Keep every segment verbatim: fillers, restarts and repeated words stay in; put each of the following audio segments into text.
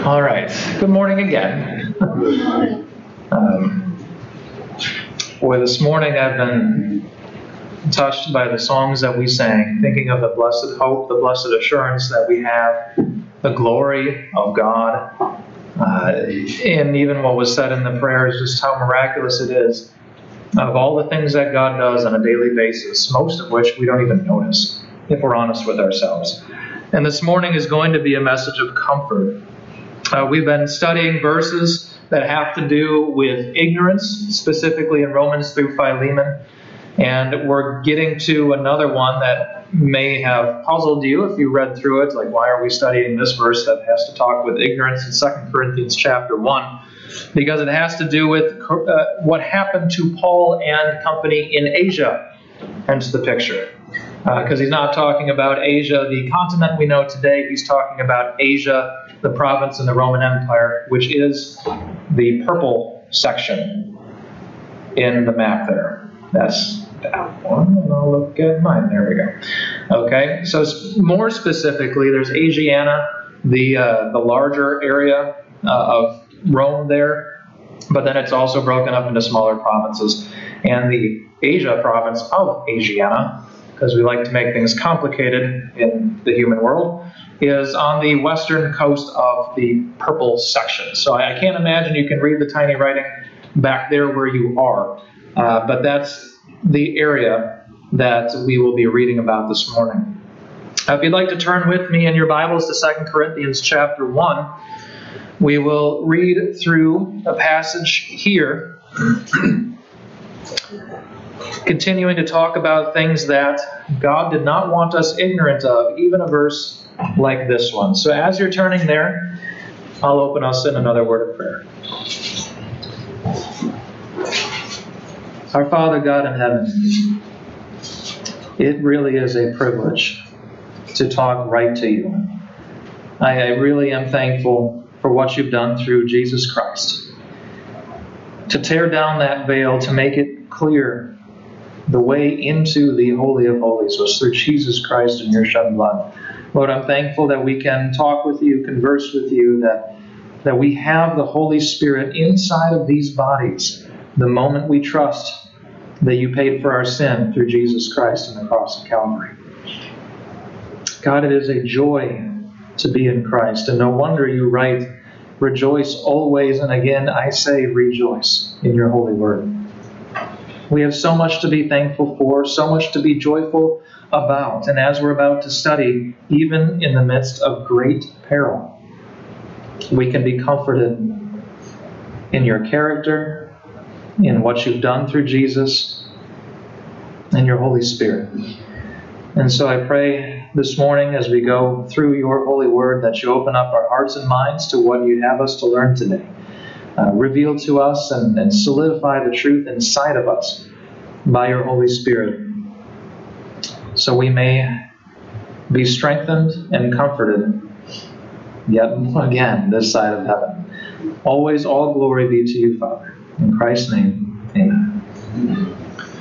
All right. Good morning again. um, boy, this morning I've been touched by the songs that we sang, thinking of the blessed hope, the blessed assurance that we have, the glory of God, uh, and even what was said in the prayers, just how miraculous it is of all the things that God does on a daily basis, most of which we don't even notice, if we're honest with ourselves. And this morning is going to be a message of comfort. Uh, we've been studying verses that have to do with ignorance, specifically in Romans through Philemon. And we're getting to another one that may have puzzled you if you read through it. Like, why are we studying this verse that has to talk with ignorance in Second Corinthians chapter one? Because it has to do with uh, what happened to Paul and company in Asia. Hence the picture. Because uh, he's not talking about Asia, the continent we know today. He's talking about Asia, the province in the Roman Empire, which is the purple section in the map there. That's that one, and I'll look at mine. There we go. Okay, so more specifically, there's Asiana, the uh, the larger area uh, of Rome there, but then it's also broken up into smaller provinces. And the Asia province of Asiana, because we like to make things complicated in the human world, is on the western coast of the purple section. So I can't imagine you can read the tiny writing back there where you are. Uh, but that's the area that we will be reading about this morning. Uh, if you'd like to turn with me in your Bibles to Second Corinthians chapter one, we will read through a passage here, continuing to talk about things that God did not want us ignorant of, even a verse like this one. So as you're turning there, I'll open us in another word of prayer. Our Father God in heaven, it really is a privilege to talk right to you. I, I really am thankful for what you've done through Jesus Christ. To tear down that veil, to make it clear, the way into the Holy of Holies was through Jesus Christ and your shed blood. Lord, I'm thankful that we can talk with you, converse with you, that, that we have the Holy Spirit inside of these bodies the moment we trust that you paid for our sin through Jesus Christ on the cross of Calvary. God, it is a joy to be in Christ, and no wonder you write, rejoice always, and again I say rejoice in your holy word. We have so much to be thankful for, so much to be joyful about, and as we're about to study, even in the midst of great peril, we can be comforted in your character, in what you've done through Jesus, and your Holy Spirit. And so I pray this morning as we go through your holy word that you open up our hearts and minds to what you'd have us to learn today. Uh, reveal to us and, and solidify the truth inside of us by your Holy Spirit, so we may be strengthened and comforted yet again this side of heaven. Always all glory be to you, Father. In Christ's name, amen.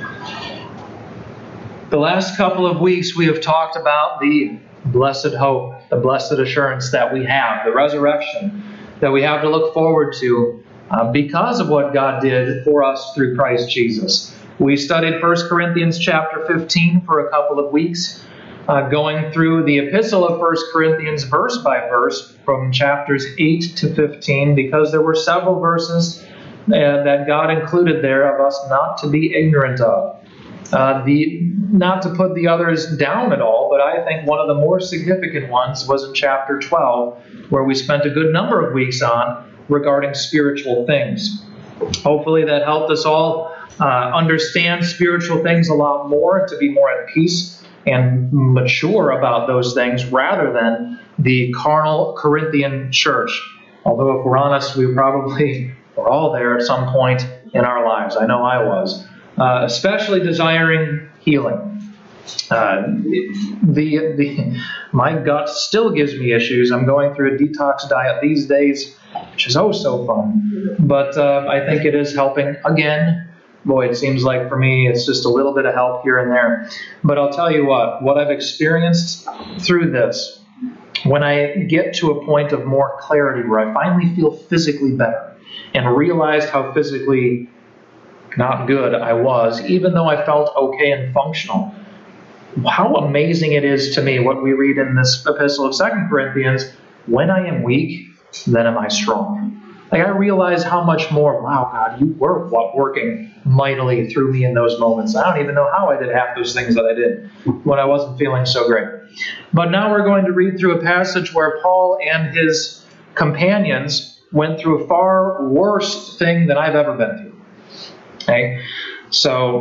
The last couple of weeks we have talked about the blessed hope, the blessed assurance that we have, the resurrection that we have to look forward to uh, because of what God did for us through Christ Jesus. We studied First Corinthians chapter fifteen for a couple of weeks, uh, going through the epistle of First Corinthians verse by verse from chapters eight to fifteen, because there were several verses uh, that God included there of us not to be ignorant of. Uh, the not to put the others down at all, but I think one of the more significant ones was in chapter twelve, where we spent a good number of weeks on regarding spiritual things. Hopefully that helped us all uh, understand spiritual things a lot more, to be more at peace and mature about those things rather than the carnal Corinthian church. Although if we're honest, we probably were all there at some point in our lives. I know I was. Uh, especially desiring healing. Uh, the the my gut still gives me issues. I'm going through a detox diet these days, which is oh so fun. But uh, I think it is helping. Again, boy, it seems like for me it's just a little bit of help here and there. But I'll tell you what, what I've experienced through this when I get to a point of more clarity where I finally feel physically better and realized how physically not good I was, even though I felt okay and functional, how amazing it is to me what we read in this epistle of Second Corinthians, when I am weak, then am I strong. Like, I realize how much more, wow, God, you were working mightily through me in those moments. I don't even know how I did half those things that I did when I wasn't feeling so great. But now we're going to read through a passage where Paul and his companions went through a far worse thing than I've ever been through. Okay? So,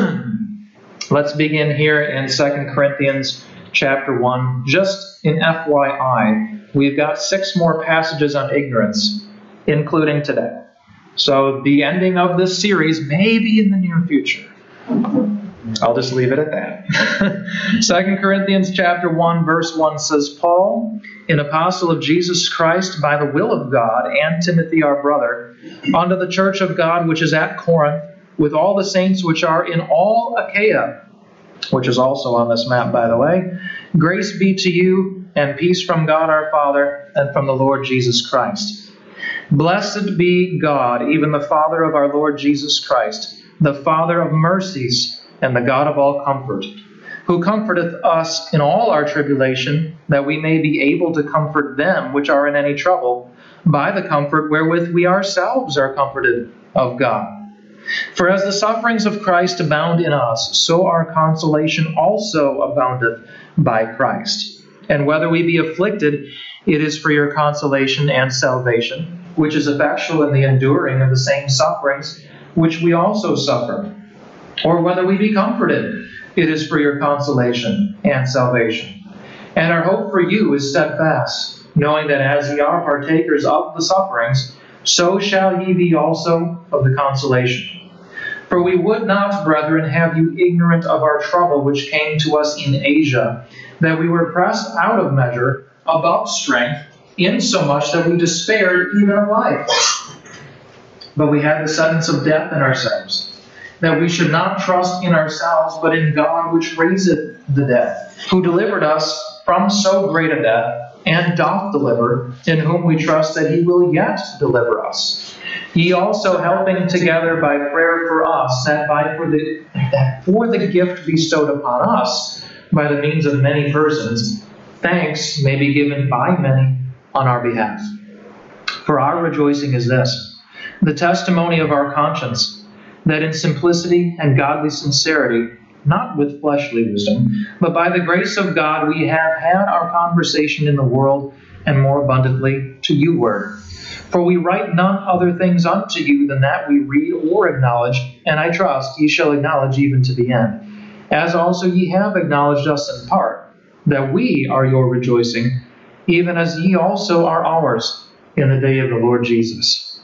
let's begin here in Second Corinthians chapter one. Just in F Y I, we've got six more passages on ignorance, including today. So the ending of this series may be in the near future. I'll just leave it at that. Second Corinthians chapter one, verse one says, Paul, an apostle of Jesus Christ by the will of God, and Timothy our brother, unto the church of God which is at Corinth, with all the saints which are in all Achaia, which is also on this map, by the way, grace be to you, and peace from God our Father, and from the Lord Jesus Christ. Blessed be God, even the Father of our Lord Jesus Christ, the Father of mercies, and the God of all comfort, who comforteth us in all our tribulation, that we may be able to comfort them which are in any trouble, by the comfort wherewith we ourselves are comforted of God. For as the sufferings of Christ abound in us, so our consolation also aboundeth by Christ. And whether we be afflicted, it is for your consolation and salvation, which is effectual in the enduring of the same sufferings which we also suffer. Or whether we be comforted, it is for your consolation and salvation. And our hope for you is steadfast, knowing that as ye are partakers of the sufferings, so shall ye be also of the consolation. For we would not, brethren, have you ignorant of our trouble which came to us in Asia, that we were pressed out of measure, above strength, insomuch that we despaired even of life. But we had the sentence of death in ourselves, that we should not trust in ourselves, but in God which raiseth the dead, who delivered us from so great a death, and doth deliver, in whom we trust that he will yet deliver us. Ye also helping together by prayer for us, that by for the that for the gift bestowed upon us by the means of many persons, thanks may be given by many on our behalf. For our rejoicing is this, the testimony of our conscience, that in simplicity and godly sincerity, not with fleshly wisdom, but by the grace of God we have had our conversation in the world, and more abundantly to you word. For we write none other things unto you than that we read or acknowledge, and I trust ye shall acknowledge even to the end. As also ye have acknowledged us in part, that we are your rejoicing, even as ye also are ours in the day of the Lord Jesus.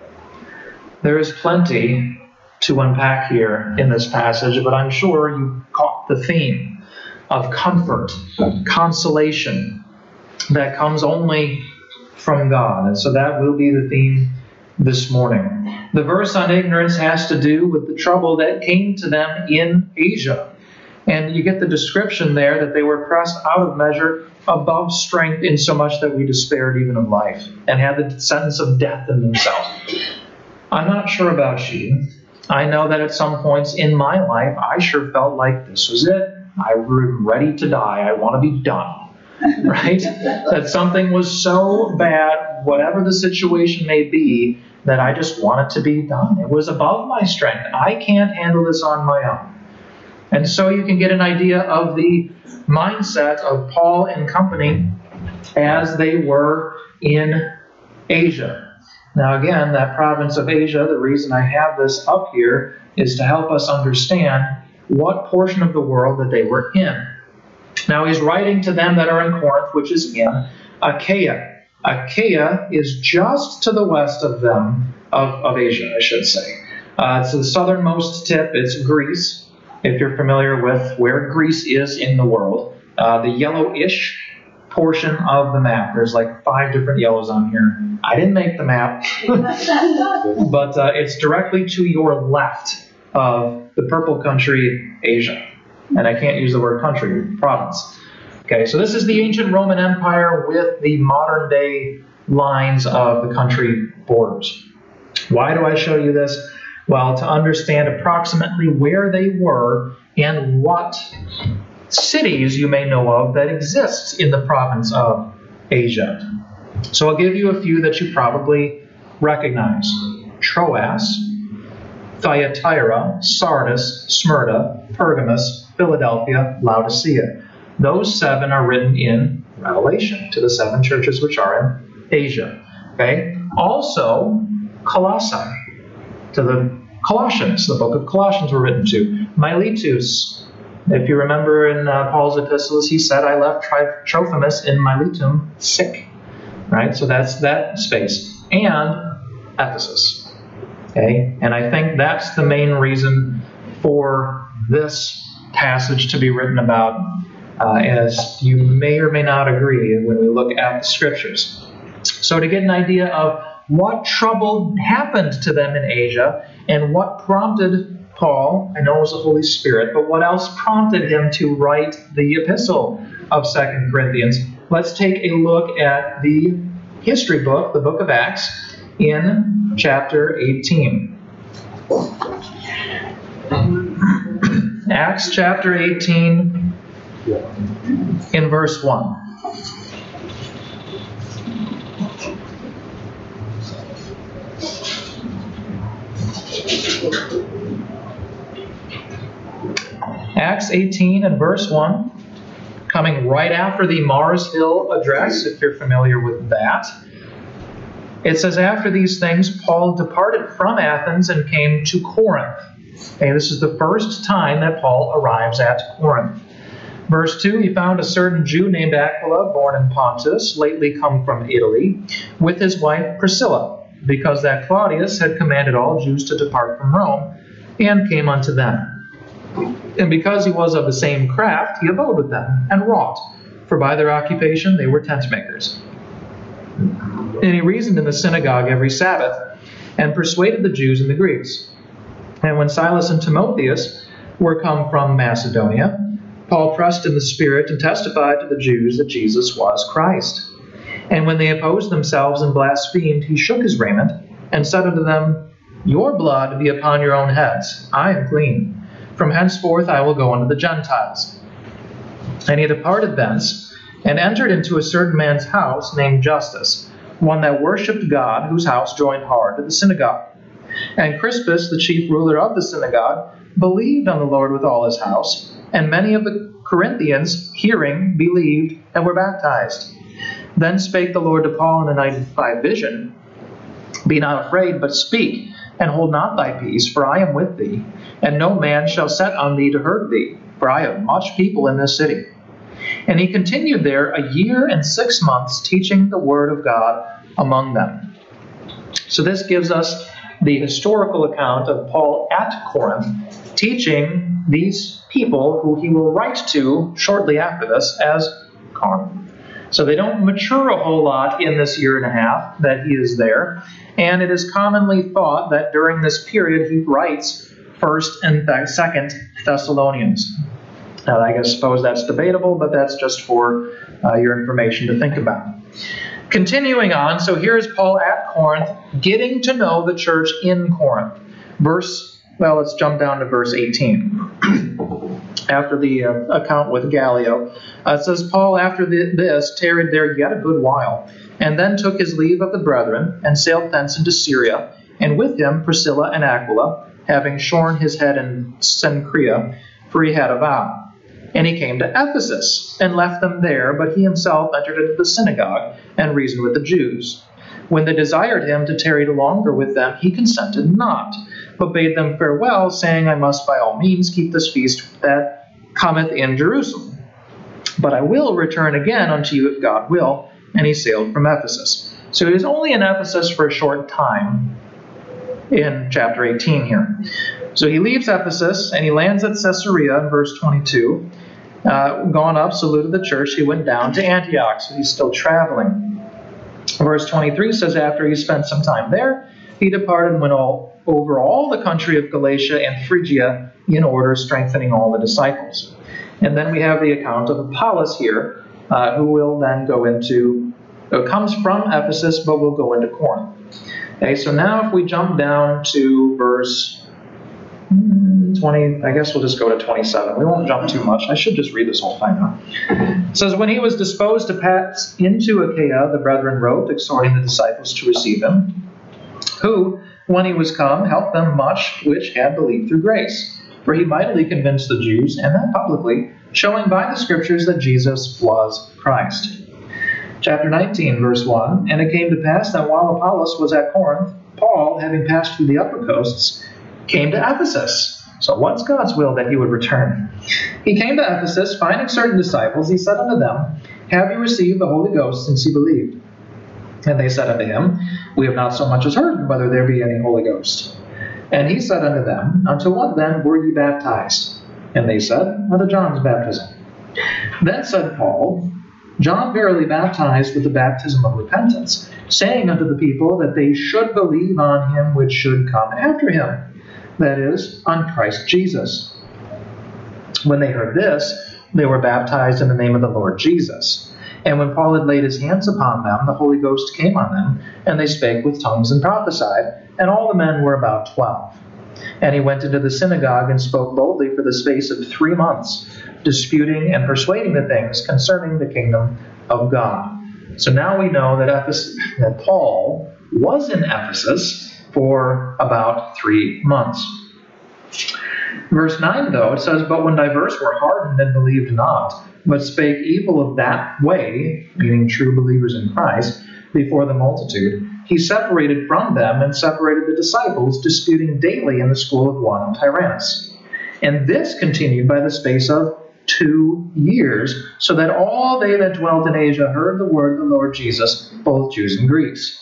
There is plenty to unpack here in this passage, but I'm sure you caught the theme of comfort, consolation, that comes only from God. And so that will be the theme this morning. The verse on ignorance has to do with the trouble that came to them in Asia. And you get the description there that they were pressed out of measure, above strength, insomuch that we despaired even of life, and had the sentence of death in themselves. I'm not sure about you. I know that at some points in my life, I sure felt like this was it. I was ready to die. I want to be done. Right? That something was so bad, whatever the situation may be, that I just want it to be done. It was above my strength. I can't handle this on my own. And so you can get an idea of the mindset of Paul and company as they were in Asia. Now again, that province of Asia, the reason I have this up here is to help us understand what portion of the world that they were in. Now he's writing to them that are in Corinth, which is in Achaia. Achaia is just to the west of them, of, of Asia, I should say. Uh, it's the southernmost tip. It's Greece, if you're familiar with where Greece is in the world. Uh, the yellowish portion of the map. There's like five different yellows on here. I didn't make the map, but uh, it's directly to your left of the purple country, Asia. And I can't use the word country, province. Okay, so this is the ancient Roman Empire with the modern day lines of the country borders. Why do I show you this? Well, to understand approximately where they were and what cities you may know of that exist in the province of Asia. So I'll give you a few that you probably recognize. Troas, Thyatira, Sardis, Smyrna, Pergamos, Philadelphia, Laodicea. Those seven are written in Revelation to the seven churches which are in Asia. Okay? Also, Colossae, to the Colossians. The book of Colossians were written to. Miletus. If you remember in uh, Paul's epistles, he said, I left Tri- Trophimus in Miletum sick. Right? So that's that space. And Ephesus. Okay? And I think that's the main reason for this passage to be written about, uh, as you may or may not agree when we look at the scriptures. So to get an idea of what trouble happened to them in Asia and what prompted Paul, I know it was the Holy Spirit, but what else prompted him to write the epistle of Second Corinthians? Let's take a look at the history book, the book of Acts, in chapter eighteen. Acts chapter eighteen, in verse one. Acts eighteen and verse one, coming right after the Mars Hill address, if you're familiar with that. It says, after these things, Paul departed from Athens and came to Corinth. Okay, this is the first time that Paul arrives at Corinth. Verse two, he found a certain Jew named Aquila, born in Pontus, lately come from Italy, with his wife Priscilla, because that Claudius had commanded all Jews to depart from Rome, and came unto them. And because he was of the same craft, he abode with them, and wrought, for by their occupation they were tent makers. And he reasoned in the synagogue every Sabbath, and persuaded the Jews and the Greeks. And when Silas and Timotheus were come from Macedonia, Paul pressed in the Spirit and testified to the Jews that Jesus was Christ. And when they opposed themselves and blasphemed, he shook his raiment, and said unto them, Your blood be upon your own heads. I am clean. From henceforth I will go unto the Gentiles. And he departed thence, and entered into a certain man's house named Justus, one that worshipped God, whose house joined hard to the synagogue. And Crispus, the chief ruler of the synagogue, believed on the Lord with all his house, and many of the Corinthians, hearing, believed, and were baptized. Then spake the Lord to Paul in the night by vision, Be not afraid, but speak, and hold not thy peace, for I am with thee, and no man shall set on thee to hurt thee, for I have much people in this city. And he continued there a year and six months, teaching the word of God among them. So this gives us the historical account of Paul at Corinth, teaching these people who he will write to shortly after this as Corinth. So they don't mature a whole lot in this year and a half that he is there. And it is commonly thought that during this period he writes First and Second Thessalonians. Now, I guess suppose that's debatable, but that's just for uh, your information to think about. Continuing on, so here's Paul at Corinth, getting to know the church in Corinth. Verse, well, let's jump down to verse eighteen. After the uh, account with Gallio, uh, it says, Paul after the, this tarried there yet a good while, and then took his leave of the brethren, and sailed thence into Syria, and with him Priscilla and Aquila, having shorn his head in Cenchrea, for he had a vow. And he came to Ephesus, and left them there, but he himself entered into the synagogue, and reasoned with the Jews. When they desired him to tarry longer with them, he consented not, but bade them farewell, saying, I must by all means keep this feast that cometh in Jerusalem. But I will return again unto you if God will. And he sailed from Ephesus. So he was only in Ephesus for a short time in chapter eighteen here. So he leaves Ephesus, and he lands at Caesarea in verse twenty-two. Uh, gone up, saluted the church, he went down to Antioch, so he's still traveling. Verse twenty-three says, after he spent some time there, he departed and went all over all the country of Galatia and Phrygia in order, strengthening all the disciples. And then we have the account of Apollos here, uh, who will then go into, it comes from Ephesus, but will go into Corinth. Okay, so now if we jump down to verse twenty, I guess we'll just go to twenty-seven. We won't jump too much. I should just read this whole thing now. It says, when he was disposed to pass into Achaia, the brethren wrote, exhorting the disciples to receive him, who, when he was come, helped them much which had believed through grace. For he mightily convinced the Jews, and that publicly, showing by the Scriptures that Jesus was Christ. Chapter nineteen, verse one, and it came to pass that while Apollos was at Corinth, Paul, having passed through the upper coasts, came to Ephesus. So what's God's will that he would return? He came to Ephesus, finding certain disciples. He said unto them, have you received the Holy Ghost since you believed? And they said unto him, we have not so much as heard whether there be any Holy Ghost. And he said unto them, unto what then were ye baptized? And they said, unto John's baptism. Then said Paul, John verily baptized with the baptism of repentance, saying unto the people that they should believe on him which should come after him, that is, on Christ Jesus. When they heard this, they were baptized in the name of the Lord Jesus. And when Paul had laid his hands upon them, the Holy Ghost came on them, and they spake with tongues and prophesied, and all the men were about twelve. And he went into the synagogue and spoke boldly for the space of three months, disputing and persuading the things concerning the kingdom of God. So now we know that, Ephes- that Paul was in Ephesus for about three months. Verse nine, though, it says, but when divers were hardened and believed not, but spake evil of that way, meaning true believers in Christ, before the multitude, he separated from them and separated the disciples, disputing daily in the school of one Tyrannus. And this continued by the space of two years, so that all they that dwelt in Asia heard the word of the Lord Jesus, both Jews and Greeks.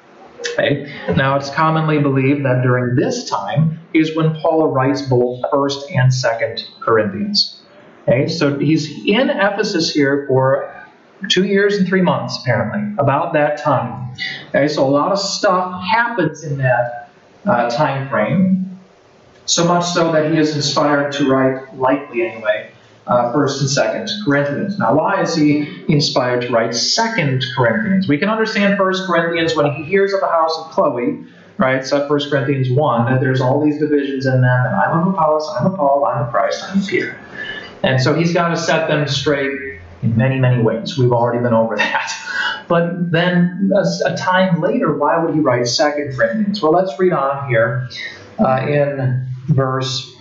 Okay. Now, it's commonly believed that during this time is when Paul writes both First and Second Corinthians. Okay, so he's in Ephesus here for two years and three months, apparently, about that time. Okay, so a lot of stuff happens in that uh, time frame, so much so that he is inspired to write, likely anyway, uh, First and Second Corinthians. Now, why is he inspired to write Second Corinthians? We can understand First Corinthians when he hears of the house of Chloe, right? So First Corinthians one, that there's all these divisions in them, and I'm of Apollos, I'm of Paul, I'm of Christ, I'm of Peter. And so he's got to set them straight in many, many ways. We've already been over that. But then a, a time later, why would he write Second Corinthians? Well, let's read on here uh, in verse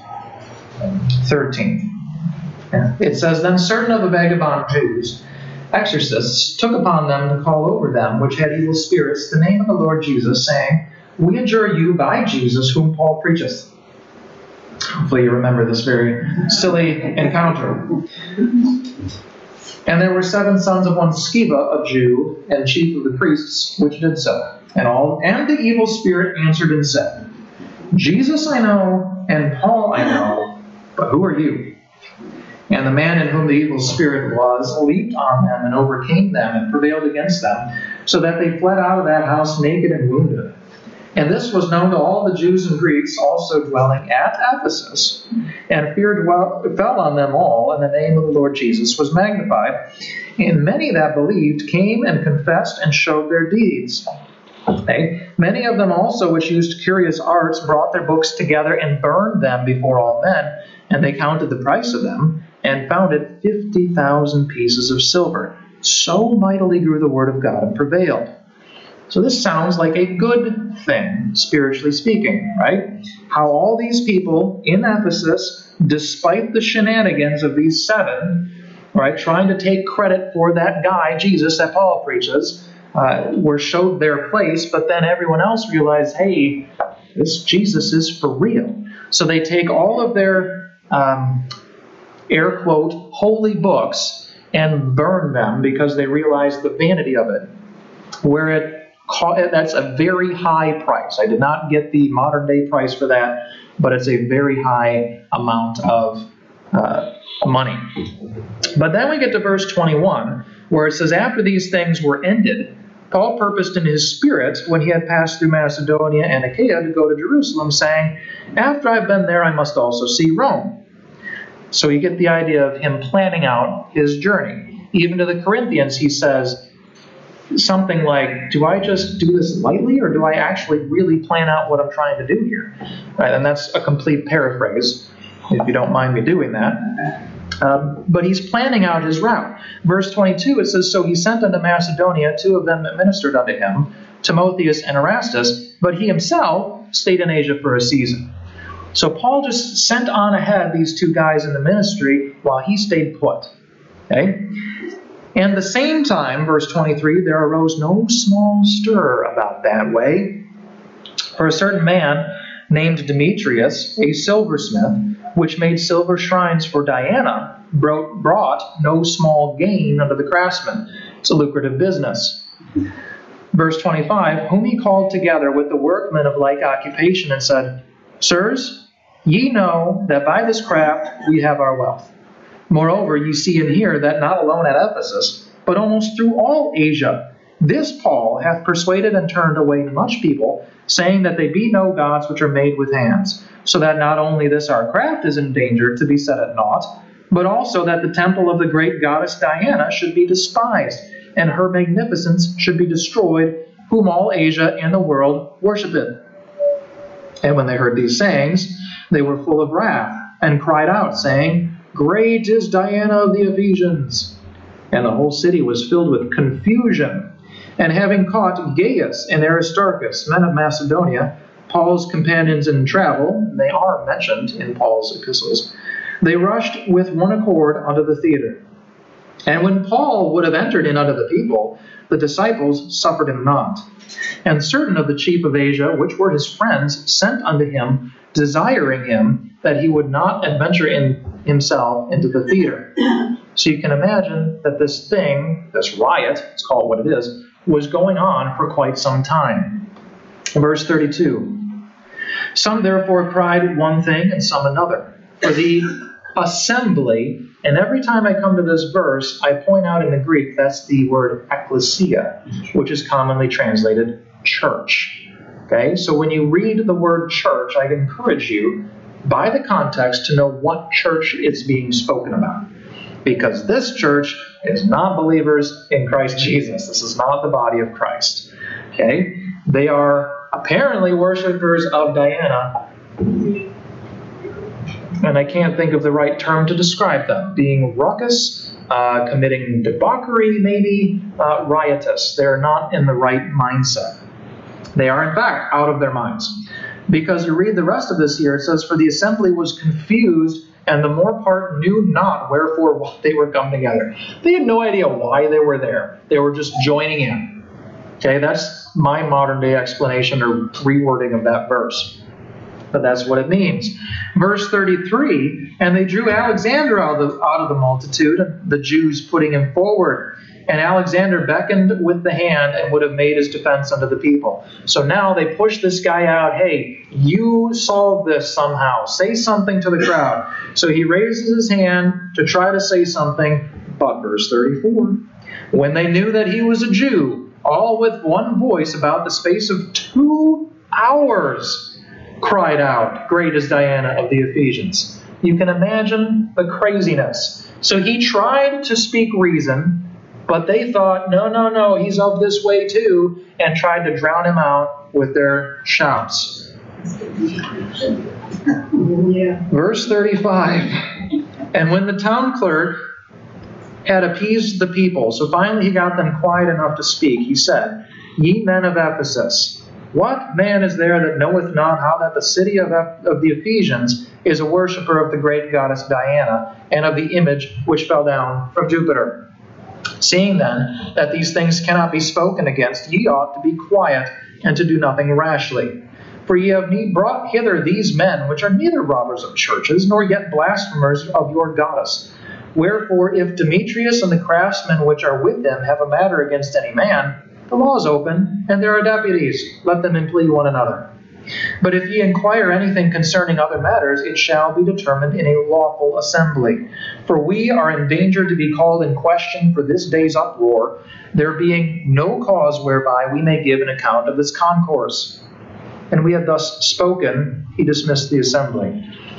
thirteen. It says, then certain of the vagabond Jews, exorcists, took upon them to call over them, which had evil spirits, the name of the Lord Jesus, saying, we adjure you by Jesus, whom Paul preacheth. Hopefully you remember this very silly encounter. And there were seven sons of one Sceva, a Jew, and chief of the priests, which did so. And all and the evil spirit answered and said, Jesus I know, and Paul I know, but who are you? And the man in whom the evil spirit was leaped on them and overcame them and prevailed against them, so that they fled out of that house naked and wounded. And this was known to all the Jews and Greeks also dwelling at Ephesus. And fear dwell, fell on them all, and the name of the Lord Jesus was magnified. And many that believed came and confessed and showed their deeds. Okay. Many of them also which used curious arts brought their books together and burned them before all men. And they counted the price of them, and found it fifty thousand pieces of silver. So mightily grew the word of God and prevailed. So this sounds like a good thing, spiritually speaking, right? How all these people in Ephesus, despite the shenanigans of these seven, right, trying to take credit for that guy, Jesus, that Paul preaches, uh, were showed their place, but then everyone else realized, hey, this Jesus is for real. So they take all of their, um, air quote, holy books and burn them because they realize the vanity of it. Where it That's a very high price. I did not get the modern day price for that, but it's a very high amount of uh, money. But then we get to verse twenty-one, where it says, after these things were ended, Paul purposed in his spirit, when he had passed through Macedonia and Achaia, to go to Jerusalem, saying, after I've been there, I must also see Rome. So you get the idea of him planning out his journey. Even to the Corinthians, he says something like, do I just do this lightly, or do I actually really plan out what I'm trying to do here? Right? And that's a complete paraphrase, if you don't mind me doing that. Um, but he's planning out his route. Verse twenty-two, it says, So he sent unto Macedonia two of them that ministered unto him, Timotheus and Erastus, but he himself stayed in Asia for a season. So Paul just sent on ahead these two guys in the ministry while he stayed put. Okay? And the same time, verse twenty-three, there arose no small stir about that way. For a certain man named Demetrius, a silversmith, which made silver shrines for Diana, brought no small gain unto the craftsmen. It's a lucrative business. Verse twenty-five, whom he called together with the workmen of like occupation and said, Sirs, ye know that by this craft we have our wealth. Moreover, ye see and hear that not alone at Ephesus, but almost through all Asia, this Paul hath persuaded and turned away much people, saying that they be no gods which are made with hands, so that not only this our craft is in danger to be set at naught, but also that the temple of the great goddess Diana should be despised, and her magnificence should be destroyed, whom all Asia and the world worshipeth. And when they heard these sayings, they were full of wrath, and cried out, saying, Great is Diana of the Ephesians. And the whole city was filled with confusion. And having caught Gaius and Aristarchus, men of Macedonia, Paul's companions in travel, they are mentioned in Paul's epistles, they rushed with one accord unto the theater. And when Paul would have entered in unto the people, the disciples suffered him not. And certain of the chief of Asia, which were his friends, sent unto him, desiring him that he would not adventure in himself into the theater. So you can imagine that this thing, this riot, let's call it what it is, was going on for quite some time. Verse thirty-two. Some therefore cried one thing and some another. For the assembly, and every time I come to this verse, I point out in the Greek that's the word ecclesia, which is commonly translated church. Okay, so when you read the word church, I encourage you, by the context, to know what church it's being spoken about. Because this church is not believers in Christ Jesus. This is not the body of Christ. Okay, they are apparently worshipers of Diana, and I can't think of the right term to describe them. Being raucous, uh, committing debauchery, maybe, uh, riotous. They're not in the right mindset. They are, in fact, out of their minds. Because you read the rest of this here, it says, For the assembly was confused, and the more part knew not wherefore they were come together. They had no idea why they were there. They were just joining in. Okay, that's my modern-day explanation or rewording of that verse. But that's what it means. Verse thirty-three, And they drew Alexander out of the, out of the multitude, the Jews putting him forward. And Alexander beckoned with the hand and would have made his defense unto the people. So now they push this guy out. Hey, you solve this somehow. Say something to the crowd. So he raises his hand to try to say something. But verse thirty-four, When they knew that he was a Jew, all with one voice about the space of two hours cried out, Great is Diana of the Ephesians. You can imagine the craziness. So he tried to speak reason, but they thought, no, no, no, he's of this way too, and tried to drown him out with their shouts. Yeah. Verse thirty-five, And when the town clerk had appeased the people, so finally he got them quiet enough to speak, he said, Ye men of Ephesus, what man is there that knoweth not how that the city of, of the Ephesians is a worshipper of the great goddess Diana, and of the image which fell down from Jupiter? Seeing then that these things cannot be spoken against, ye ought to be quiet, and to do nothing rashly. For ye have brought hither these men, which are neither robbers of churches, nor yet blasphemers of your goddess. Wherefore, if Demetrius and the craftsmen which are with them have a matter against any man, the law is open, and there are deputies. Let them implead one another. But if ye inquire anything concerning other matters, it shall be determined in a lawful assembly. For we are in danger to be called in question for this day's uproar, there being no cause whereby we may give an account of this concourse. And we had thus spoken, he dismissed the assembly.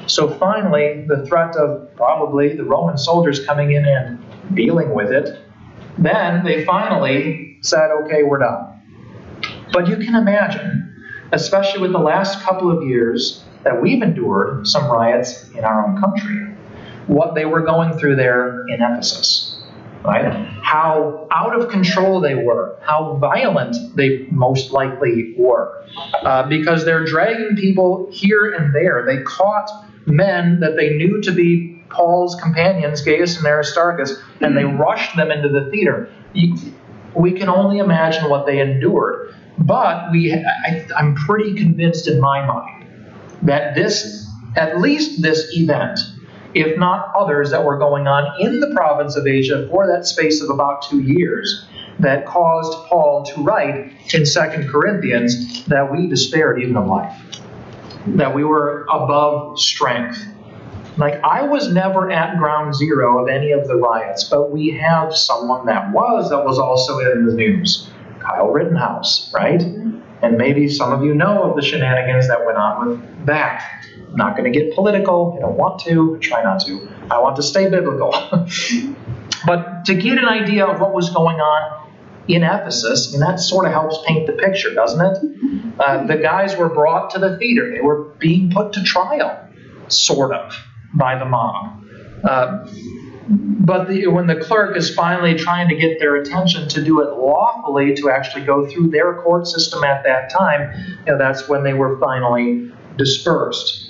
So finally, the threat of probably the Roman soldiers coming in and dealing with it, then they finally said, okay, we're done. But you can imagine, especially with the last couple of years that we've endured some riots in our own country, what they were going through there in Ephesus, right? How out of control they were, how violent they most likely were, uh, because they're dragging people here and there. They caught men that they knew to be Paul's companions, Gaius and Aristarchus, and they rushed them into the theater. We can only imagine what they endured. But we, I, I'm pretty convinced in my mind that this, at least this event, if not others that were going on in the province of Asia for that space of about two years, that caused Paul to write in Second Corinthians that we despaired even of life, that we were above strength. Like, I was never at ground zero of any of the riots, but we have someone that was, that was also in the news. Kyle Rittenhouse, right? And maybe some of you know of the shenanigans that went on with that. I'm not going to get political. I don't want to. I try not to. I want to stay biblical. But to get an idea of what was going on in Ephesus, and that sort of helps paint the picture, doesn't it? Uh, the guys were brought to the theater. They were being put to trial, sort of, by the mob. Uh, but the, when the clerk is finally trying to get their attention to do it lawfully, to actually go through their court system at that time, you know, that's when they were finally dispersed.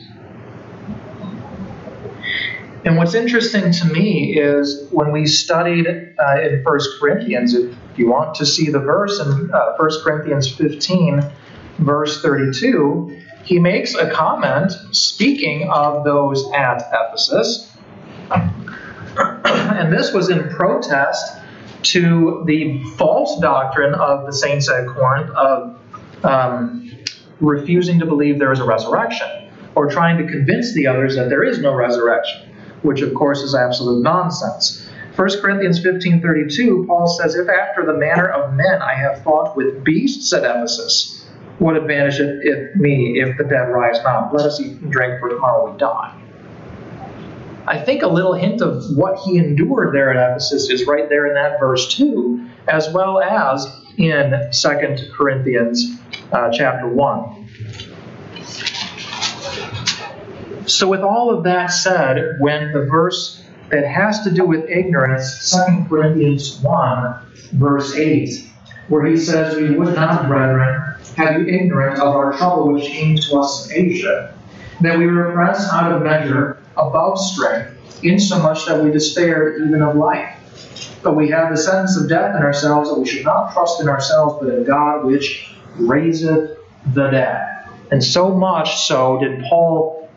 And what's interesting to me is when we studied uh, in First Corinthians, if you want to see the verse in uh, First Corinthians fifteen, verse thirty-two, he makes a comment speaking of those at Ephesus. And this was in protest to the false doctrine of the saints at Corinth of um, refusing to believe there is a resurrection, or trying to convince the others that there is no resurrection, which of course is absolute nonsense. First Corinthians fifteen thirty-two, Paul says, "If after the manner of men I have fought with beasts at Ephesus, what advantage it, it me if the dead rise not? Let us eat and drink, for tomorrow we die." I think a little hint of what he endured there at Ephesus is right there in that verse too, as well as in Second Corinthians uh, chapter one. So with all of that said, when the verse that has to do with ignorance, Second Corinthians one, verse eight, where he says, "We would not, brethren, have you ignorant of our trouble which came to us in Asia, that we were pressed out of measure, above strength, insomuch that we despaired even of life. But we have the sentence of death in ourselves, that we should not trust in ourselves, but in God which raiseth the dead." And so much so did Paul,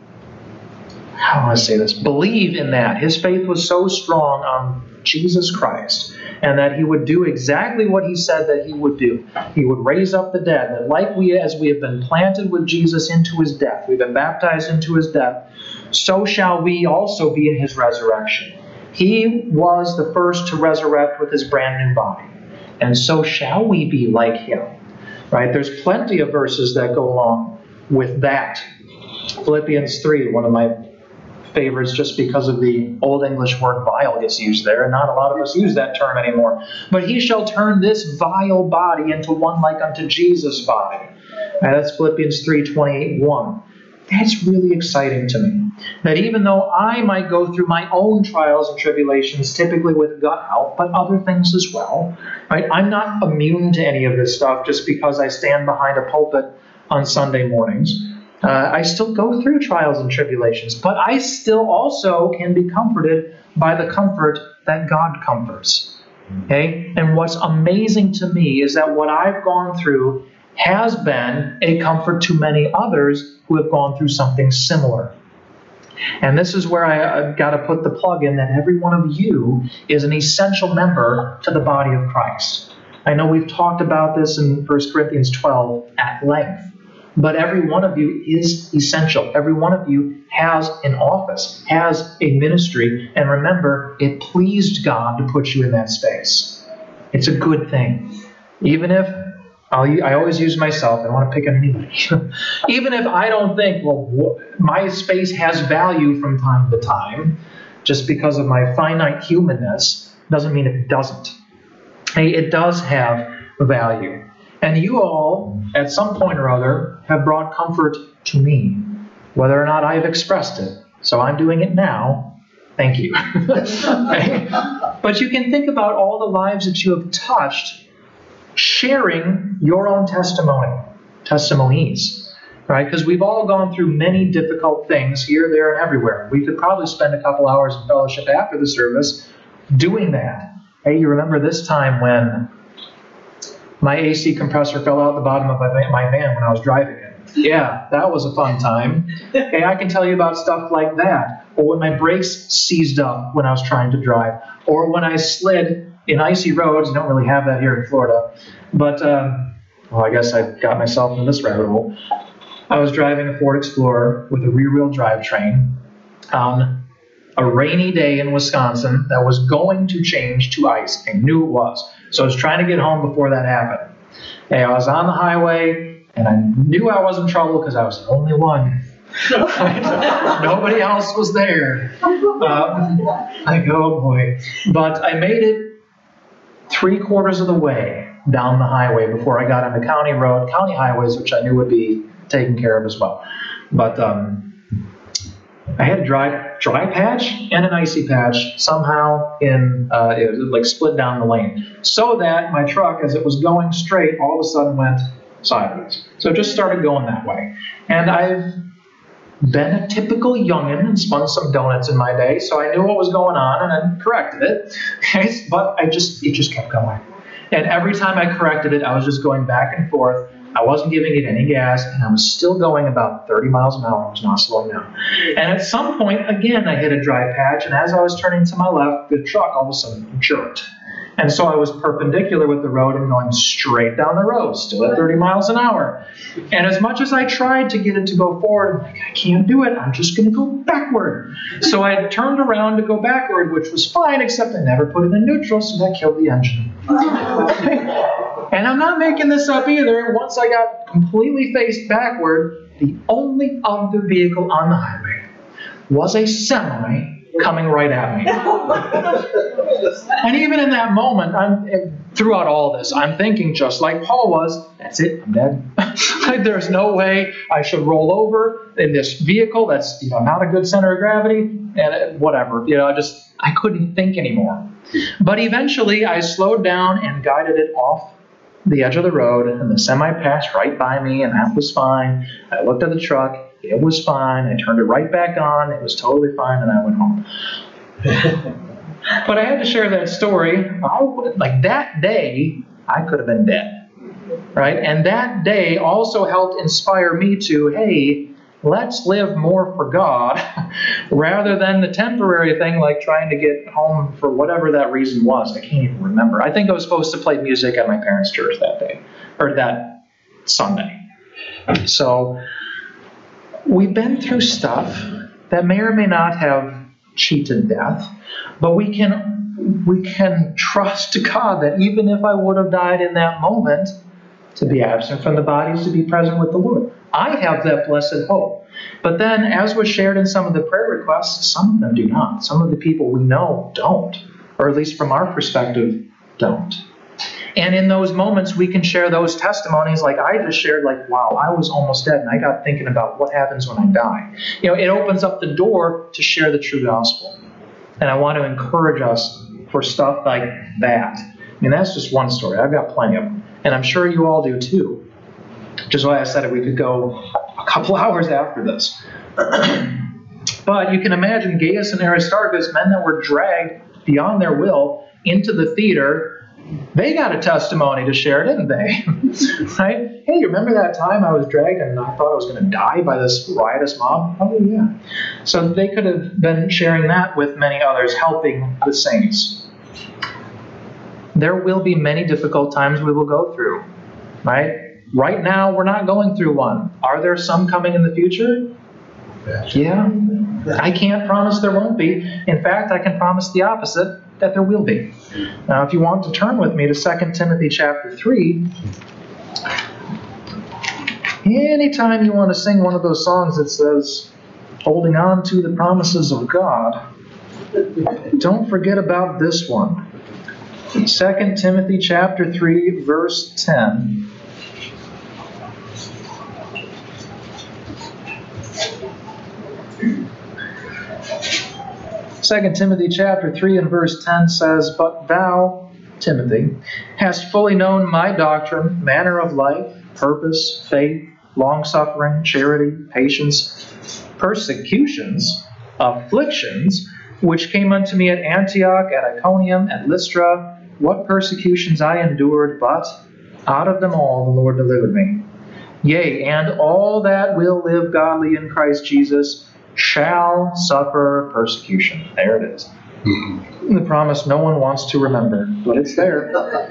how do I say this, believe in that. His faith was so strong on Jesus Christ, and that he would do exactly what he said that he would do. He would raise up the dead. That like we, as we have been planted with Jesus into his death, we've been baptized into his death, so shall we also be in his resurrection. He was the first to resurrect with his brand new body, and so shall we be like him. Right? There's plenty of verses that go along with that. Philippians three, one of my favorites, just because of the Old English word vile gets used there, and not a lot of us use that term anymore. "But he shall turn this vile body into one like unto Jesus' body." And that's Philippians three twenty-eight one. That's really exciting to me. That even though I might go through my own trials and tribulations, typically with gut health, but other things as well, right? I'm not immune to any of this stuff just because I stand behind a pulpit on Sunday mornings. Uh, I still go through trials and tribulations, but I still also can be comforted by the comfort that God comforts. Okay? And what's amazing to me is that what I've gone through has been a comfort to many others who have gone through something similar. And this is where I, I've got to put the plug in that every one of you is an essential member to the body of Christ. I know we've talked about this in First Corinthians twelve at length. But every one of you is essential. Every one of you has an office, has a ministry. And remember, it pleased God to put you in that space. It's a good thing. Even if I'll, I always use myself. I don't want to pick on anybody. Even if I don't think, well, wh- my space has value from time to time, just because of my finite humanness, doesn't mean it doesn't. Hey, it does have value. And you all, at some point or other, have brought comfort to me, whether or not I have expressed it. So I'm doing it now. Thank you. Okay? But you can think about all the lives that you have touched, sharing your own testimony, testimonies, right? Because we've all gone through many difficult things here, there, and everywhere. We could probably spend a couple hours in fellowship after the service doing that. Hey, you remember this time when my A C compressor fell out the bottom of my my van when I was driving it? Yeah, that was a fun time. Okay, I can tell you about stuff like that. Or when my brakes seized up when I was trying to drive. Or when I slid in icy roads. You don't really have that here in Florida. But, um, well, I guess I got myself into this rabbit hole. I was driving a Ford Explorer with a rear-wheel drivetrain on a rainy day in Wisconsin that was going to change to ice. I knew it was. So I was trying to get home before that happened. And I was on the highway, and I knew I was in trouble because I was the only one. Nobody else was there. Um, I go, oh boy. But I made it three quarters of the way down the highway before I got on the county road, county highways, which I knew would be taken care of as well. But um, I had a dry, dry patch and an icy patch somehow in, uh, it was like split down the lane. So that my truck, as it was going straight, all of a sudden went sideways. So it just started going that way. And I've been a typical youngin' and spun some donuts in my day, so I knew what was going on and I corrected it. Okay? But I just, it just kept going. And every time I corrected it, I was just going back and forth. I wasn't giving it any gas, and I was still going about thirty miles an hour. I was not slowing down. And at some point, again, I hit a dry patch, and as I was turning to my left, the truck all of a sudden jerked. And so I was perpendicular with the road and going straight down the road, still at thirty miles an hour. And as much as I tried to get it to go forward, I'm like, I can't do it. I'm just going to go backward. So I turned around to go backward, which was fine, except I never put it in neutral, so that killed the engine. And I'm not making this up either. Once I got completely faced backward, the only other vehicle on the highway was a semi coming right at me. And even in that moment, I'm, throughout all this, I'm thinking just like Paul was, that's it, I'm dead. Like, there's no way I should roll over in this vehicle that's, you know, not a good center of gravity, and whatever. You know, I just, I couldn't think anymore. But eventually, I slowed down and guided it off the edge of the road, and the semi passed right by me, and that was fine. I looked at the truck. It was fine. I turned it right back on. It was totally fine, and I went home. But I had to share that story. I would, like that day, I could have been dead, right? And that day also helped inspire me to, hey, let's live more for God rather than the temporary thing like trying to get home for whatever that reason was. I can't even remember. I think I was supposed to play music at my parents' church that day, or that Sunday. So we've been through stuff that may or may not have cheated death, but we can we can trust God that even if I would have died in that moment, to be absent from the body is to be present with the Lord. I have that blessed hope. But then, as was shared in some of the prayer requests, some of them do not. Some of the people we know don't, or at least from our perspective, don't. And in those moments, we can share those testimonies like I just shared, like, wow, I was almost dead, and I got thinking about what happens when I die. You know, it opens up the door to share the true gospel. And I want to encourage us for stuff like that. I mean, that's just one story. I've got plenty of them. And I'm sure you all do too. Which is why I said we could go a couple hours after this. But you can imagine Gaius and Aristarchus, men that were dragged beyond their will into the theater. They got a testimony to share, didn't they? Right? Hey, remember that time I was dragged and I thought I was going to die by this riotous mob? Oh, yeah. So they could have been sharing that with many others, helping the saints. There will be many difficult times we will go through, right? Right now, we're not going through one. Are there some coming in the future? Yeah. I can't promise there won't be. In fact, I can promise the opposite, that there will be. Now, if you want to turn with me to Second Timothy chapter three, Anytime you want to sing one of those songs that says, holding on to the promises of God, don't forget about this one. Second Timothy chapter three, verse ten. Second Timothy chapter three and verse ten says, But thou, Timothy, hast fully known my doctrine, manner of life, purpose, faith, long-suffering, charity, patience, persecutions, afflictions, which came unto me at Antioch, at Iconium, at Lystra, what persecutions I endured, but out of them all the Lord delivered me. Yea, and all that will live godly in Christ Jesus shall suffer persecution. There it is. Mm-hmm. The promise no one wants to remember, but it's there.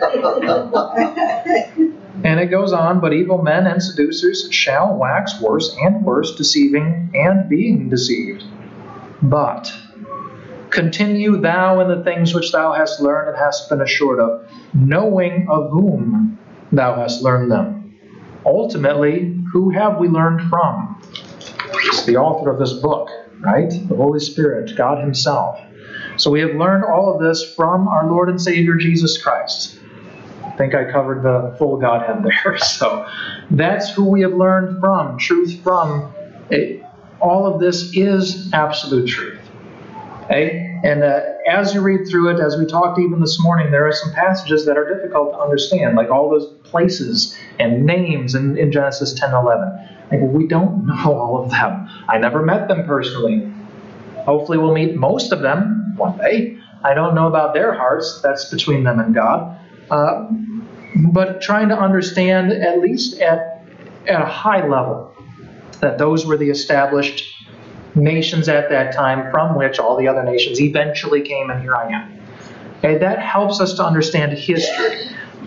And it goes on, but evil men and seducers shall wax worse and worse, deceiving and being deceived. But continue thou in the things which thou hast learned and hast been assured of, knowing of whom thou hast learned them. Ultimately, who have we learned from? It's the author of this book, right? The Holy Spirit, God Himself. So we have learned all of this from our Lord and Savior Jesus Christ. I think I covered the full Godhead there. So that's who we have learned from, truth from. All of this is absolute truth. Okay? And uh, as you read through it, as we talked even this morning, there are some passages that are difficult to understand, like all those places and names in, in Genesis ten and eleven. Like, we don't know all of them. I never met them personally. Hopefully we'll meet most of them one day. I don't know about their hearts. That's between them and God. Uh, but trying to understand, at least at, at a high level, that those were the established nations at that time from which all the other nations eventually came, and here I am. Okay, that helps us to understand history.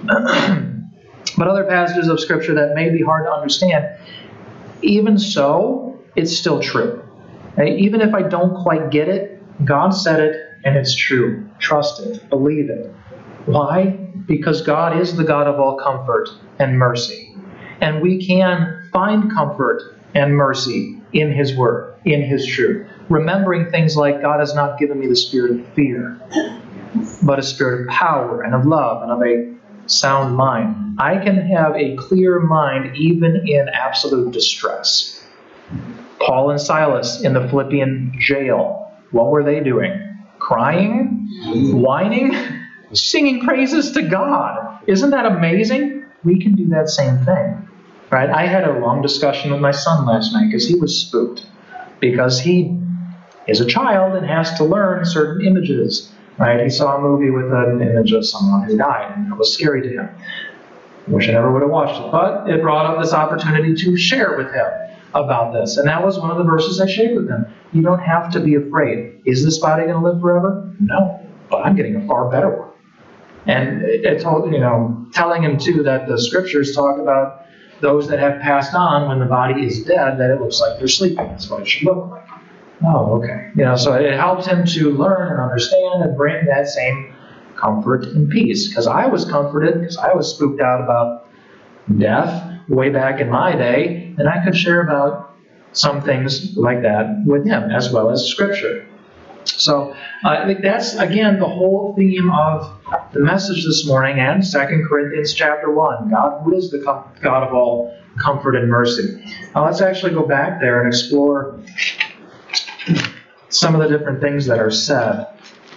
But other passages of Scripture that may be hard to understand, even so, it's still true. Okay, even if I don't quite get it, God said it, and it's true. Trust it. Believe it. Why? Because God is the God of all comfort and mercy. And we can find comfort and mercy in His Word, in His truth. Remembering things like, God has not given me the spirit of fear, but a spirit of power and of love and of a sound mind. I can have a clear mind even in absolute distress. Paul and Silas in the Philippian jail, what were they doing? Crying? Whining? Singing praises to God. Isn't that amazing? We can do that same thing. Right? I had a long discussion with my son last night because he was spooked. Because he is a child and has to learn certain images. Right? He saw a movie with an image of someone who died, and it was scary to him. Wish I never would have watched it, but it brought up this opportunity to share with him about this. And that was one of the verses I shared with him. You don't have to be afraid. Is this body going to live forever? No, but I'm getting a far better one. And it told, you know, telling him too that the Scriptures talk about those that have passed on when the body is dead, that it looks like they're sleeping. That's what it should look like. Oh, okay. You know, so it helped him to learn and understand and bring that same comfort and peace. Because I was comforted, because I was spooked out about death way back in my day, and I could share about some things like that with him, as well as Scripture. So uh, I think that's, again, the whole theme of the message this morning and Second Corinthians chapter one. God, who is the com- God of all comfort and mercy. Now let's actually go back there and explore some of the different things that are said.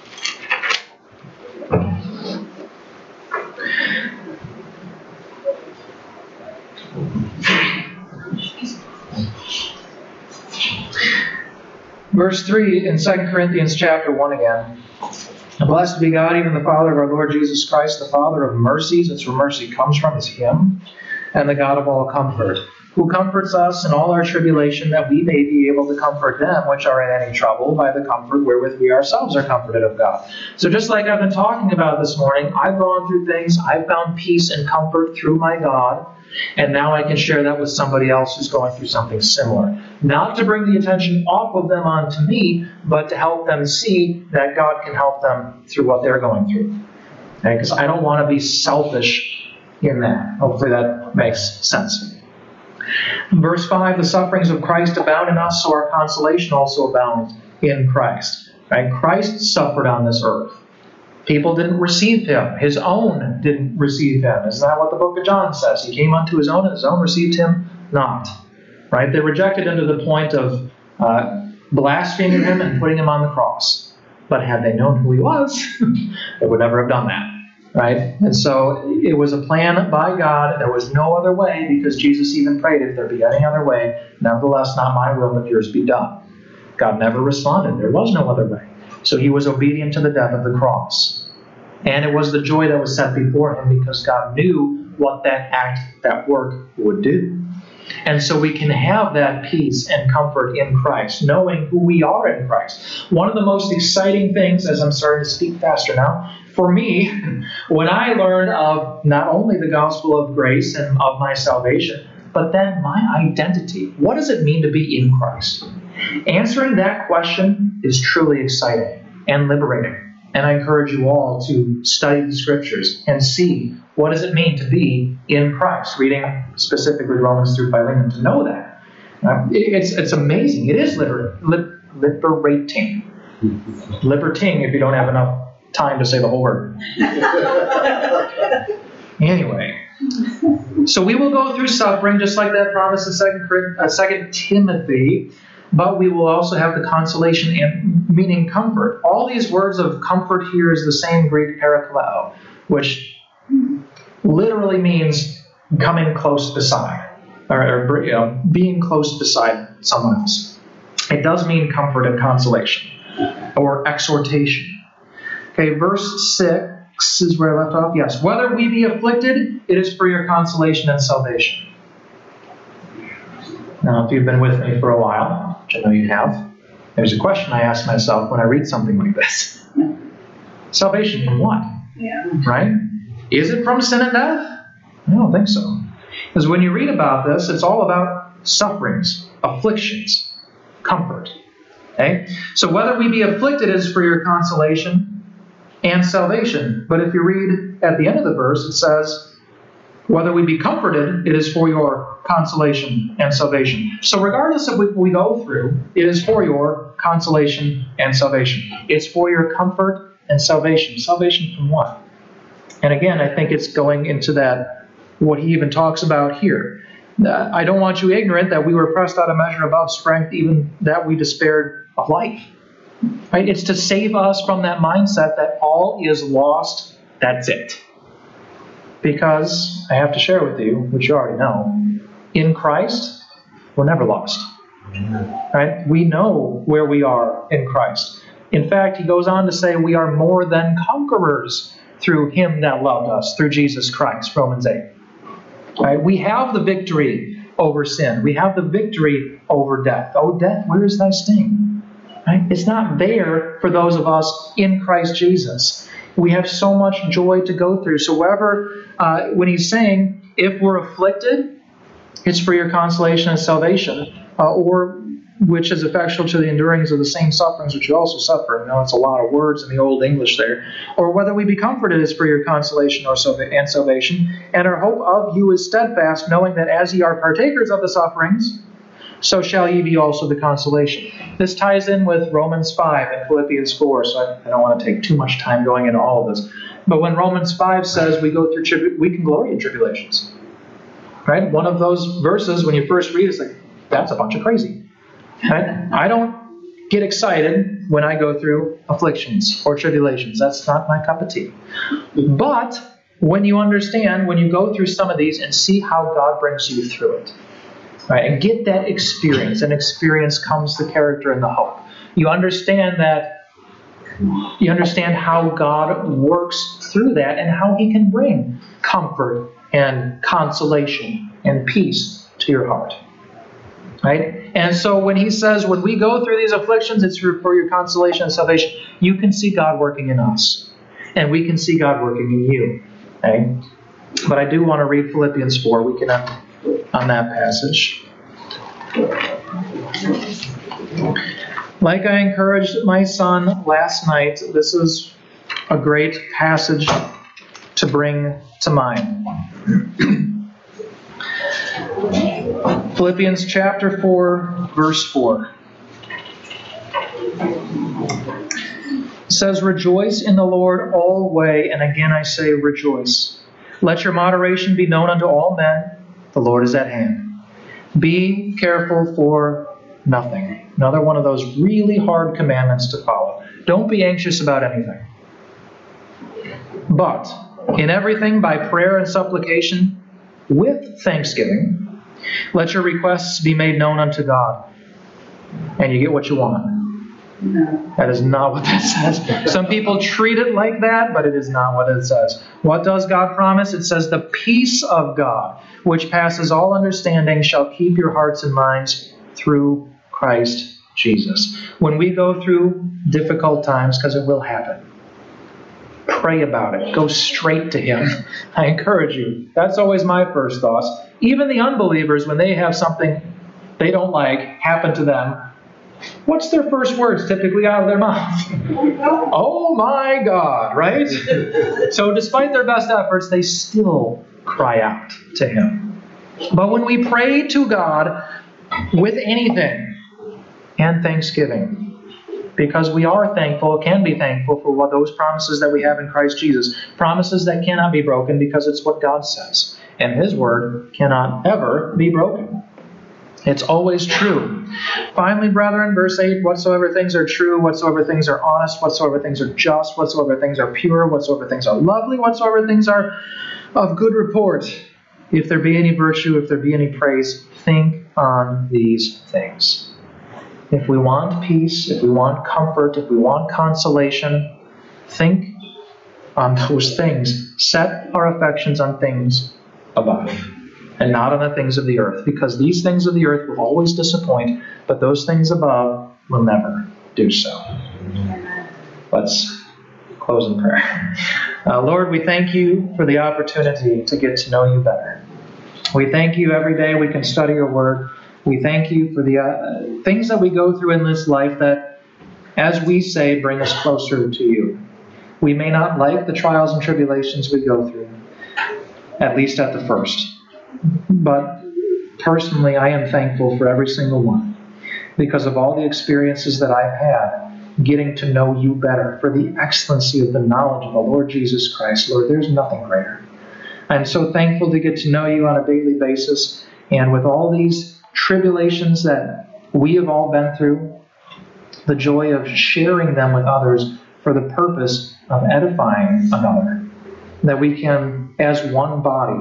Verse three in Second Corinthians chapter one again. Blessed be God, even the Father of our Lord Jesus Christ, the Father of mercies. That's where mercy comes from, is Him. And the God of all comfort, who comforts us in all our tribulation, that we may be able to comfort them which are in any trouble by the comfort wherewith we ourselves are comforted of God. So just like I've been talking about this morning, I've gone through things, I've found peace and comfort through my God, and now I can share that with somebody else who's going through something similar. Not to bring the attention off of them onto me, but to help them see that God can help them through what they're going through. Because I don't want to be selfish in that. Hopefully that makes sense. In verse five, the sufferings of Christ abound in us, so our consolation also abounds in Christ. Right? Christ suffered on this earth. People didn't receive him. His own didn't receive him. Isn't that what the book of John says? He came unto his own, and his own received him not. Right? They rejected him to the point of uh, blaspheming him and putting him on the cross. But had they known who he was, they would never have done that. Right? And so it was a plan by God. There was no other way, because Jesus even prayed, if there be any other way, nevertheless, not my will, but yours be done. God never responded. There was no other way. So he was obedient to the death of the cross. And it was the joy that was set before him, because God knew what that act, that work would do. And so we can have that peace and comfort in Christ, knowing who we are in Christ. One of the most exciting things, as I'm starting to speak faster now, for me, when I learned of not only the gospel of grace and of my salvation, but then my identity. What does it mean to be in Christ? Answering that question is truly exciting and liberating. And I encourage you all to study the Scriptures and see what does it mean to be in Christ, reading specifically Romans through Philemon to know that. Uh, it's, it's amazing. It is liber, lib, liberating. Liberating if you don't have enough time to say the whole word. Anyway, so we will go through suffering, just like that promise in Second uh, Second Timothy, but we will also have the consolation and meaning comfort. All these words of comfort here is the same Greek parakaleo, which literally means coming close beside, or, or you know, being close beside someone else. It does mean comfort and consolation, or exhortation. Okay, verse six is where I left off. Yes, whether we be afflicted, it is for your consolation and salvation. Now, if you've been with me for a while, which I know you have, there's a question I ask myself when I read something like this. Salvation from what? Yeah. Right? Is it from sin and death? I don't think so. Because when you read about this, it's all about sufferings, afflictions, comfort. Okay? So whether we be afflicted is for your consolation and salvation. But if you read at the end of the verse, it says, whether we be comforted, it is for your consolation and salvation. So regardless of what we go through, it is for your consolation and salvation. It's for your comfort and salvation. Salvation from what? And again, I think it's going into that, what he even talks about here. Uh, I don't want you ignorant that we were pressed out of measure above strength, even that we despaired of life. Right? It's to save us from that mindset that all is lost, that's it. Because I have to share with you, which you already know, in Christ, we're never lost. Right? We know where we are in Christ. In fact, he goes on to say we are more than conquerors through him that loved us, through Jesus Christ, Romans eight. Right? We have the victory over sin. We have the victory over death. Oh, death, where is thy sting? Right? It's not there for those of us in Christ Jesus. We have so much joy to go through. So wherever, uh, when he's saying, if we're afflicted, it's for your consolation and salvation, uh, or which is effectual to the endurings of the same sufferings which you also suffer. I know it's a lot of words in the Old English there. Or whether we be comforted is for your consolation or salva- and salvation. And our hope of you is steadfast, knowing that as ye are partakers of the sufferings, so shall ye be also the consolation. This ties in with Romans five and Philippians four, so I, I don't want to take too much time going into all of this. But when Romans five says we go through tribu- we can glory in tribulations. Right? One of those verses, when you first read, it's like, that's a bunch of crazy. Right? I don't get excited when I go through afflictions or tribulations. That's not my cup of tea. But when you understand, when you go through some of these and see how God brings you through it, right, and get that experience, and experience comes the character and the hope. You understand that, you understand how God works through that and how he can bring comfort and consolation and peace to your heart. Right? And so when he says, when we go through these afflictions, it's for your consolation and salvation, you can see God working in us. And we can see God working in you. Okay? But I do want to read Philippians four. We can end on that passage. Like I encouraged my son last night, this is a great passage to bring to mind. Philippians chapter four, verse four. It says, "Rejoice in the Lord always, and again I say rejoice. Let your moderation be known unto all men. The Lord is at hand. Be careful for nothing." Another one of those really hard commandments to follow. Don't be anxious about anything. But in everything by prayer and supplication with thanksgiving, let your requests be made known unto God. And you get what you want. No. That is not what that says. Some people treat it like that, but it is not what it says. What does God promise? It says, "The peace of God, which passes all understanding, shall keep your hearts and minds through Christ Jesus." When we go through difficult times, because it will happen, pray about it. Go straight to Him. I encourage you. That's always my first thoughts. Even the unbelievers, when they have something they don't like happen to them, what's their first words typically out of their mouth? Oh my God, right? So despite their best efforts, they still cry out to Him. But when we pray to God with anything and thanksgiving, because we are thankful, can be thankful for what those promises that we have in Christ Jesus, promises that cannot be broken because it's what God says, and His Word cannot ever be broken. It's always true. Finally, brethren, verse eight, "Whatsoever things are true, whatsoever things are honest, whatsoever things are just, whatsoever things are pure, whatsoever things are lovely, whatsoever things are of good report, if there be any virtue, if there be any praise, think on these things." If we want peace, if we want comfort, if we want consolation, think on those things. Set our affections on things above, and not on the things of the earth, because these things of the earth will always disappoint, but those things above will never do so. Let's close in prayer. Uh, Lord, we thank you for the opportunity to get to know you better. We thank you every day we can study your word. We thank you for the uh, things that we go through in this life that, as we say, bring us closer to you. We may not like the trials and tribulations we go through, at least at the first. But personally, I am thankful for every single one because of all the experiences that I've had getting to know you better, for the excellency of the knowledge of the Lord Jesus Christ. Lord, there's nothing greater. I'm so thankful to get to know you on a daily basis, and with all these tribulations that we have all been through, the joy of sharing them with others for the purpose of edifying another, that we can, as one body,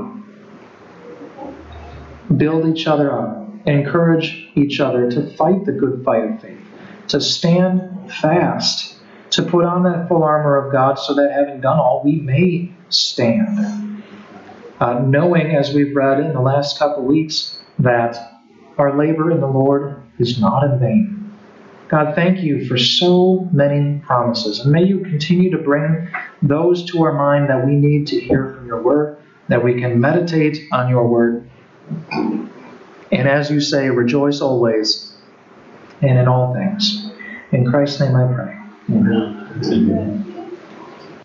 build each other up, encourage each other to fight the good fight of faith, to stand fast, to put on that full armor of God so that having done all, we may stand. Uh, knowing, as we've read in the last couple weeks, that our labor in the Lord is not in vain. God, thank you for so many promises. And may you continue to bring those to our mind that we need to hear from your word, that we can meditate on your word. And as you say, rejoice always and in all things. In Christ's name I pray. Amen. Amen.